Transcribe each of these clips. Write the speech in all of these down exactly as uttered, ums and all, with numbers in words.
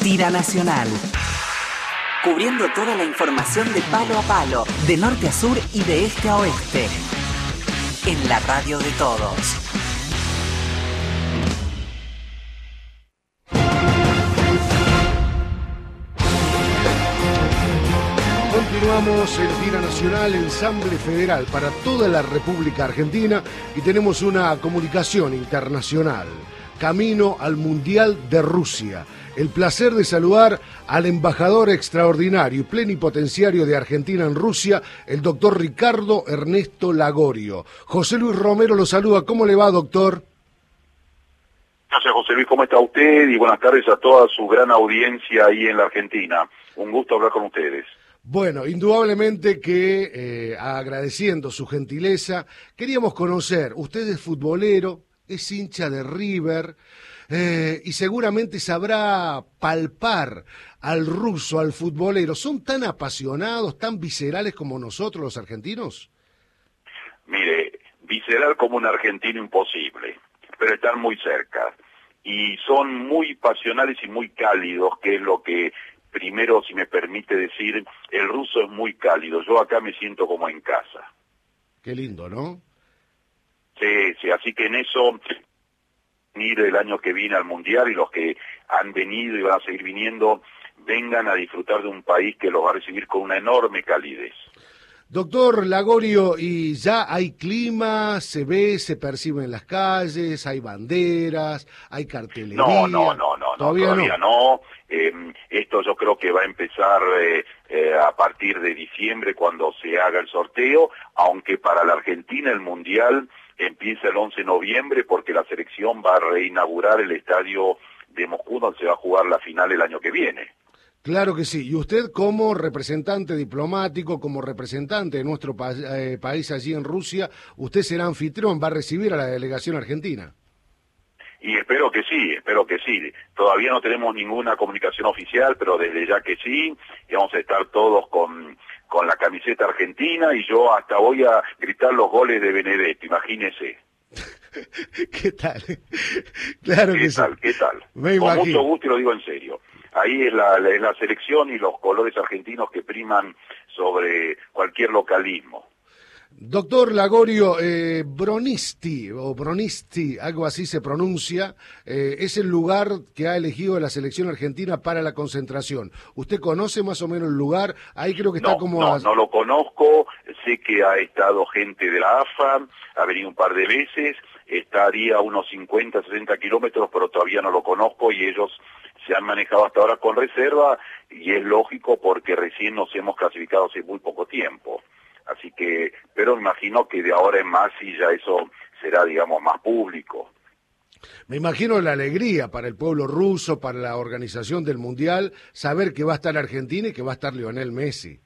Tira Nacional. Cubriendo toda la información de palo a palo, de norte a sur y de este a oeste. En la radio de todos. Continuamos el Tira Nacional, ensamble federal para toda la República Argentina y tenemos una comunicación internacional. Camino al Mundial de Rusia. El placer de saludar al embajador extraordinario y plenipotenciario de Argentina en Rusia, el doctor Ricardo Ernesto Lagorio. José Luis Romero lo saluda. ¿Cómo le va, doctor? Gracias, José Luis. ¿Cómo está usted? Y buenas tardes a toda su gran audiencia ahí en la Argentina. Un gusto hablar con ustedes. Bueno, indudablemente que eh, agradeciendo su gentileza, queríamos conocer, usted es futbolero, es hincha de River, eh, y seguramente sabrá palpar al ruso, al futbolero. ¿Son tan apasionados, tan viscerales como nosotros los argentinos? Mire, visceral como un argentino imposible, pero están muy cerca. Y son muy pasionales y muy cálidos, que es lo que... Primero, si me permite decir, el ruso es muy cálido. Yo acá me siento como en casa. Qué lindo, ¿no? Sí, sí, así que en eso, venir el año que viene al Mundial y los que han venido y van a seguir viniendo, vengan a disfrutar de un país que los va a recibir con una enorme calidez. Doctor Lagorio, ¿y ya hay clima? ¿Se ve, se percibe en las calles? ¿Hay banderas? ¿Hay cartelería? No, no, no, no, todavía, todavía no. no. Eh, esto yo creo que va a empezar eh, eh, a partir de diciembre cuando se haga el sorteo, aunque para la Argentina el Mundial empieza el once de noviembre porque la selección va a reinaugurar el estadio de Moscú donde se va a jugar la final el año que viene. Claro que sí. Y usted como representante diplomático, como representante de nuestro pa eh, país allí en Rusia, usted será anfitrión, va a recibir a la delegación argentina. Y espero que sí, espero que sí. Todavía no tenemos ninguna comunicación oficial, pero desde ya que sí, y vamos a estar todos con, con la camiseta argentina y yo hasta voy a gritar los goles de Benedetto, imagínese. ¿Qué tal? Claro ¿Qué que tal? sí. ¿Qué tal? Me Con imagino. mucho gusto y lo digo en serio. Ahí es la, la, es la selección y los colores argentinos que priman sobre cualquier localismo. Doctor Lagorio, eh, Bronisti, o Bronisti, algo así se pronuncia, eh, es el lugar que ha elegido la selección argentina para la concentración. ¿Usted conoce más o menos el lugar? Ahí creo que está no, como... No, a... no lo conozco, sé que ha estado gente de la A F A, ha venido un par de veces, estaría a unos cincuenta, sesenta kilómetros, pero todavía no lo conozco y ellos se han manejado hasta ahora con reserva y es lógico porque recién nos hemos clasificado hace muy poco tiempo. Así que, pero me imagino que de ahora en más sí ya eso será, digamos, más público. Me imagino la alegría para el pueblo ruso, para la organización del Mundial, saber que va a estar Argentina y que va a estar Lionel Messi.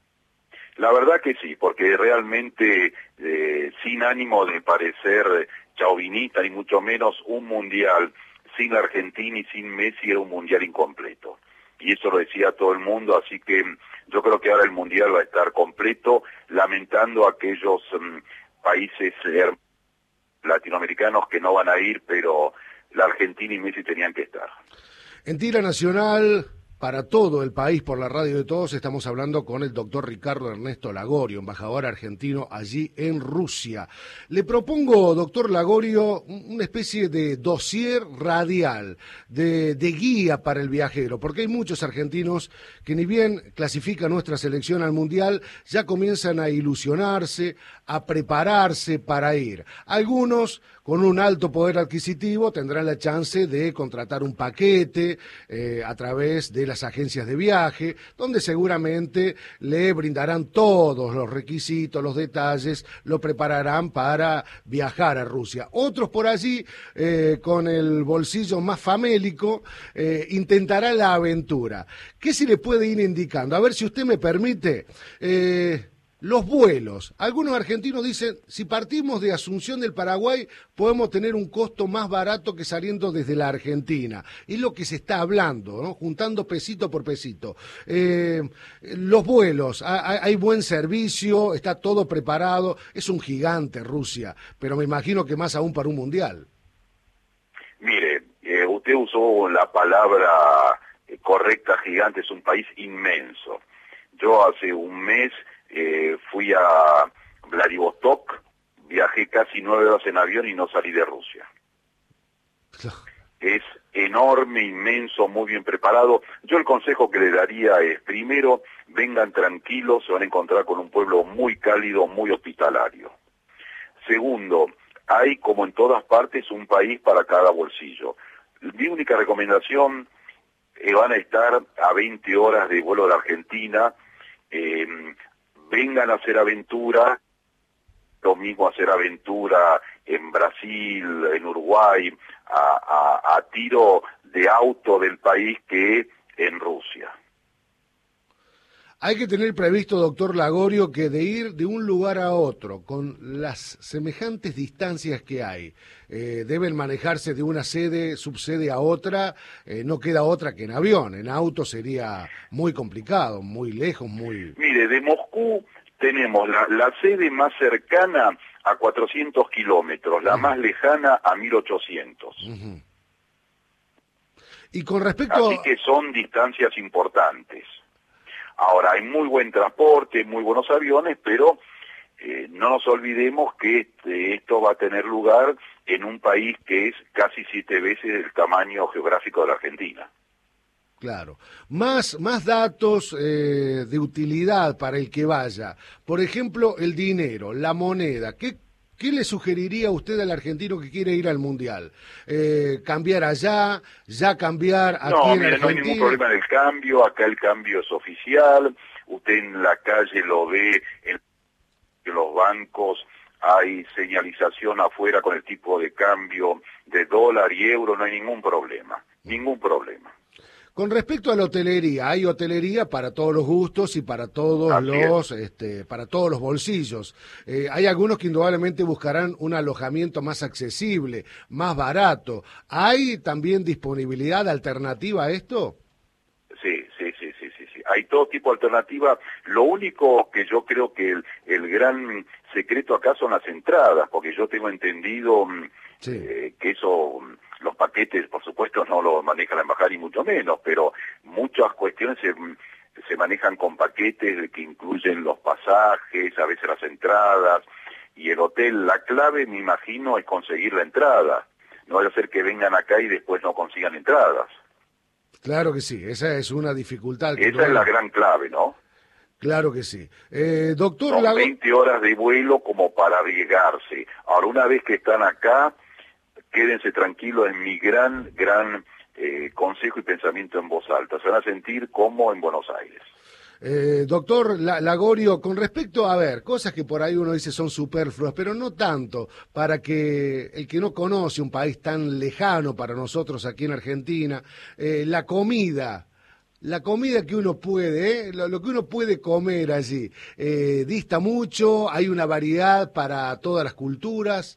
La verdad que sí, porque realmente, eh, sin ánimo de parecer chauvinista, ni mucho menos un Mundial sin Argentina y sin Messi era un Mundial incompleto. Y eso lo decía todo el mundo, así que yo creo que ahora el Mundial va a estar completo, lamentando a aquellos um, países eh, latinoamericanos que no van a ir, pero la Argentina y Messi tenían que estar. En Tira Nacional, para todo el país, por la radio de todos, estamos hablando con el doctor Ricardo Ernesto Lagorio, embajador argentino allí en Rusia. Le propongo, doctor Lagorio, una especie de dossier radial, de, de guía para el viajero, porque hay muchos argentinos que ni bien clasifica nuestra selección al Mundial, ya comienzan a ilusionarse, a prepararse para ir. Algunos, con un alto poder adquisitivo, tendrán la chance de contratar un paquete eh, a través de las agencias de viaje, donde seguramente le brindarán todos los requisitos, los detalles, lo prepararán para viajar a Rusia. Otros por allí, eh, con el bolsillo más famélico, eh, intentarán la aventura. ¿Qué se le puede ir indicando? A ver si usted me permite... Eh, Los vuelos. Algunos argentinos dicen, si partimos de Asunción del Paraguay, podemos tener un costo más barato que saliendo desde la Argentina. Es lo que se está hablando, ¿no? Juntando pesito por pesito. Eh, los vuelos, hay, hay buen servicio, está todo preparado. Es un gigante Rusia, pero me imagino que más aún para un mundial. Mire, eh, usted usó la palabra correcta gigante, es un país inmenso. Yo hace un mes eh, fui a Vladivostok, viajé casi nueve horas en avión y no salí de Rusia. Es enorme, inmenso, muy bien preparado. Yo el consejo que le daría es, primero, vengan tranquilos, se van a encontrar con un pueblo muy cálido, muy hospitalario. Segundo, hay, como en todas partes, un país para cada bolsillo. Mi única recomendación, eh, van a estar a veinte horas de vuelo de Argentina, eh, vengan a hacer aventura, lo mismo hacer aventura en Brasil, en Uruguay, a, a, a tiro de auto del país que en Rusia. Hay que tener previsto, doctor Lagorio, que de ir de un lugar a otro, con las semejantes distancias que hay, eh, deben manejarse de una sede, subsede a otra, eh, no queda otra que en avión. En auto sería muy complicado, muy lejos, muy... Mire, de Moscú tenemos la, la sede más cercana a cuatrocientos kilómetros, la uh-huh. más lejana a mil ochocientos. Uh-huh. Y con respecto... Así que son distancias importantes. Ahora, hay muy buen transporte, muy buenos aviones, pero eh, no nos olvidemos que este, esto va a tener lugar en un país que es casi siete veces el tamaño geográfico de la Argentina. Claro. Más, más datos eh, de utilidad para el que vaya. Por ejemplo, el dinero, la moneda. ¿Qué, qué le sugeriría usted al argentino que quiere ir al Mundial? Eh, ¿Cambiar allá? ¿Ya cambiar aquí no, en mire, Argentina? No hay ningún problema del cambio. Acá el cambio es oficial. Usted en la calle lo ve en los bancos. Hay señalización afuera con el tipo de cambio de dólar y euro. No hay ningún problema. Ningún problema. Con respecto a la hotelería, hay hotelería para todos los gustos y para todos Así los, este, para todos los bolsillos. Eh, hay algunos que indudablemente buscarán un alojamiento más accesible, más barato. ¿Hay también disponibilidad alternativa a esto? Sí, sí, sí, sí, sí, sí. Hay todo tipo de alternativa. Lo único que yo creo que el, el gran secreto acá son las entradas, porque yo tengo entendido sí. eh, que eso... Los paquetes, por supuesto, no lo maneja la embajada ni mucho menos, pero muchas cuestiones se, se manejan con paquetes que incluyen los pasajes, a veces las entradas y el hotel. La clave, me imagino, es conseguir la entrada. No vaya a ser que vengan acá y después no consigan entradas. Claro que sí, esa es una dificultad. Que esa no es la gran clave, ¿no? Claro que sí. Eh, doctor Son Lago... veinte horas de vuelo como para arriesgarse. Ahora, una vez que están acá, quédense tranquilos, en mi gran, gran eh, consejo y pensamiento en voz alta. Se van a sentir como en Buenos Aires. Eh, doctor Lagorio, con respecto a ver, cosas que por ahí uno dice son superfluas, pero no tanto, para que el que no conoce un país tan lejano para nosotros aquí en Argentina, eh, la comida, la comida que uno puede, eh, lo, lo que uno puede comer allí, eh, dista mucho, hay una variedad para todas las culturas.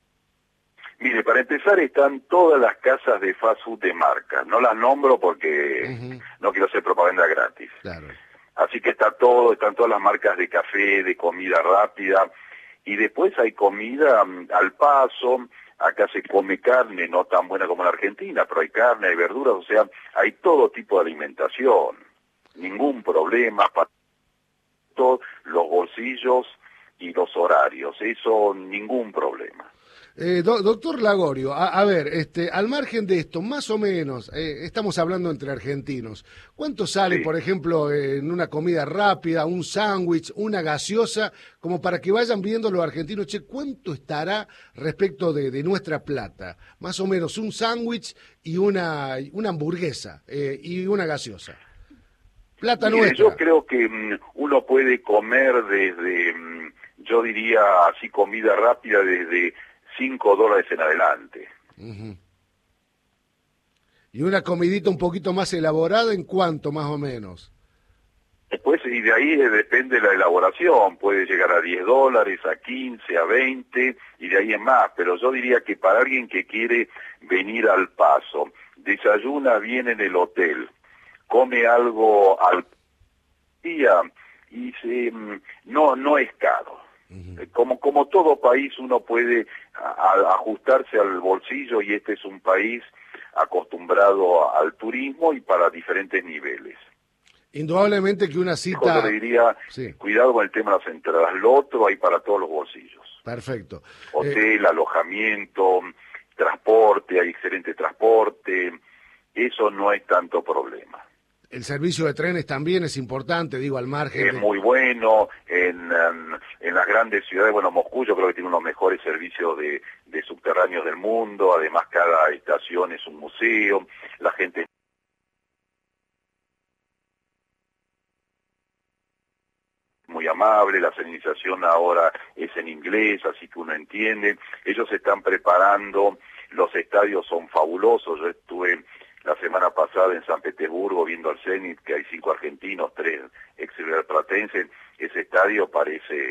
Mire, para empezar están todas las casas de fast food de marca. No las nombro porque uh-huh. no quiero hacer propaganda gratis. Claro. Así que está todo, están todas las marcas de café, de comida rápida. Y después hay comida um, al paso. Acá se come carne, no tan buena como en Argentina, pero hay carne, hay verduras. O sea, hay todo tipo de alimentación. Ningún problema para todos los bolsillos y los horarios. Eso, ningún problema. Eh, do, doctor Lagorio, a, a ver, este, al margen de esto, más o menos, eh, estamos hablando entre argentinos, ¿cuánto sale, sí. por ejemplo, eh, en una comida rápida, un sándwich, una gaseosa, como para que vayan viendo los argentinos, che, cuánto estará respecto de, de nuestra plata? Más o menos un sándwich y una, una hamburguesa eh, y una gaseosa. Plata Mire, nuestra. Yo creo que um, uno puede comer desde, um, yo diría así, comida rápida desde cinco dólares en adelante. Uh-huh. ¿Y una comidita un poquito más elaborada en cuánto más o menos? Después, y de ahí depende la elaboración, puede llegar a diez dólares, a quince, a veinte, y de ahí en más, pero yo diría que para alguien que quiere venir al paso, desayuna bien en el hotel, come algo al día, y se, no, no es caro. Uh-huh. Como, como todo país uno puede a, a, ajustarse al bolsillo y este es un país acostumbrado al turismo y para diferentes niveles. Indudablemente que una cita... Yo le diría, sí. Cuidado con el tema de las entradas. Lo otro hay para todos los bolsillos. Perfecto. Hotel, eh... alojamiento, transporte, hay excelente transporte. Eso no es tanto problema. El servicio de trenes también es importante, digo, al margen. Es de... muy bueno. En, en, en las grandes ciudades, bueno, Moscú yo creo que tiene unos mejores servicios de, de subterráneos del mundo. Además, cada estación es un museo. La gente... muy amable, la señalización ahora es en inglés, así que uno entiende. Ellos se están preparando, los estadios son fabulosos. Yo estuve la semana pasada en San Petersburgo viendo al Zenit, que hay cinco argentinos, tres ex-riverplatenses. Ese estadio parece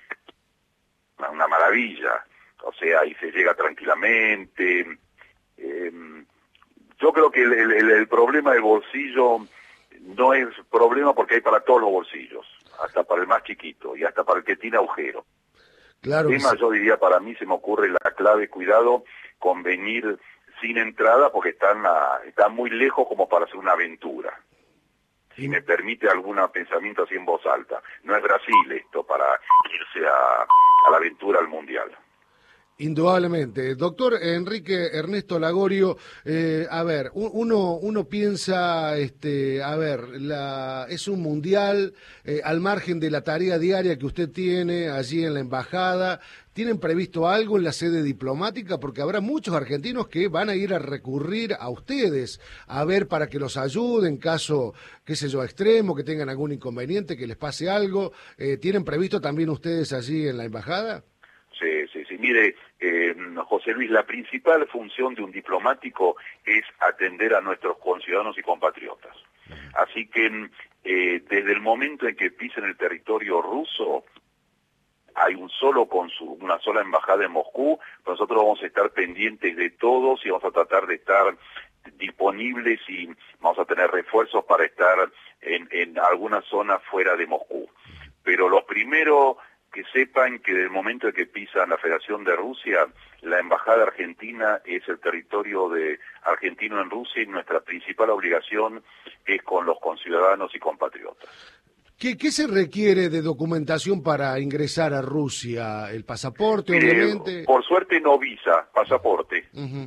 una maravilla, o sea, ahí se llega tranquilamente. Eh, yo creo que el, el, el problema del bolsillo no es problema porque hay para todos los bolsillos, hasta para el más chiquito y hasta para el que tiene agujero. Claro. El tema, yo diría, para mí se me ocurre la clave, cuidado con venir sin entrada porque están, a, están muy lejos como para hacer una aventura. Si me permite algún pensamiento así en voz alta. No es Brasil esto para irse a, a la aventura al Mundial. Indudablemente. Doctor Enrique Ernesto Lagorio, eh, a ver, uno, uno piensa, este, a ver, la, es un mundial, eh, al margen de la tarea diaria que usted tiene allí en la embajada, ¿tienen previsto algo en la sede diplomática? Porque habrá muchos argentinos que van a ir a recurrir a ustedes, a ver para que los ayuden, caso, qué sé yo, extremo, que tengan algún inconveniente, que les pase algo. Eh, ¿Tienen previsto también ustedes allí en la embajada? Sí, sí, sí. Mire, eh, José Luis, la principal función de un diplomático es atender a nuestros conciudadanos y compatriotas. Así que eh, desde el momento en que pisen el territorio ruso, hay un solo consul, una sola embajada en Moscú. Nosotros vamos a estar pendientes de todos y vamos a tratar de estar disponibles y vamos a tener refuerzos para estar en, en alguna zona fuera de Moscú. Pero lo primero... que sepan que desde el momento en que pisan la Federación de Rusia, la Embajada Argentina es el territorio de argentino en Rusia y nuestra principal obligación es con los conciudadanos y compatriotas. ¿Qué, qué se requiere de documentación para ingresar a Rusia? ¿El pasaporte, Mire, obviamente? Por suerte no visa, pasaporte. Uh-huh.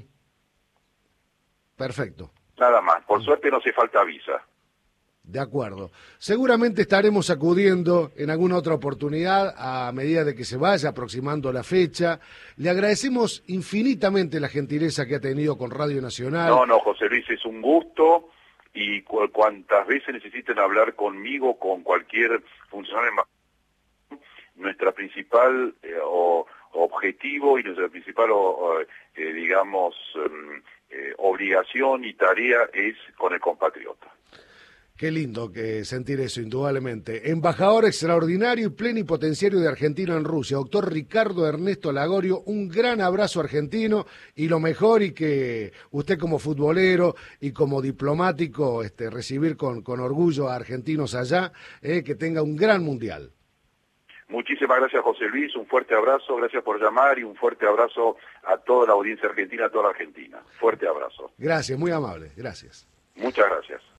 Perfecto. Nada más, por uh-huh. suerte no hace falta visa. De acuerdo. Seguramente estaremos acudiendo en alguna otra oportunidad a medida de que se vaya aproximando la fecha. Le agradecemos infinitamente la gentileza que ha tenido con Radio Nacional. No, no, José Luis, es un gusto y cu cuantas veces necesiten hablar conmigo, con cualquier funcionario, nuestra principal eh, o, objetivo y nuestra principal, o, eh, digamos, eh, obligación y tarea es con el compatriota. Qué lindo que sentir eso, indudablemente. Embajador extraordinario y plenipotenciario de Argentina en Rusia, doctor Ricardo Ernesto Lagorio, un gran abrazo argentino y lo mejor, y que usted como futbolero y como diplomático este, recibir con, con orgullo a argentinos allá, eh, que tenga un gran mundial. Muchísimas gracias, José Luis, un fuerte abrazo, gracias por llamar y un fuerte abrazo a toda la audiencia argentina, a toda la Argentina. Fuerte abrazo. Gracias, muy amable, gracias. Muchas gracias.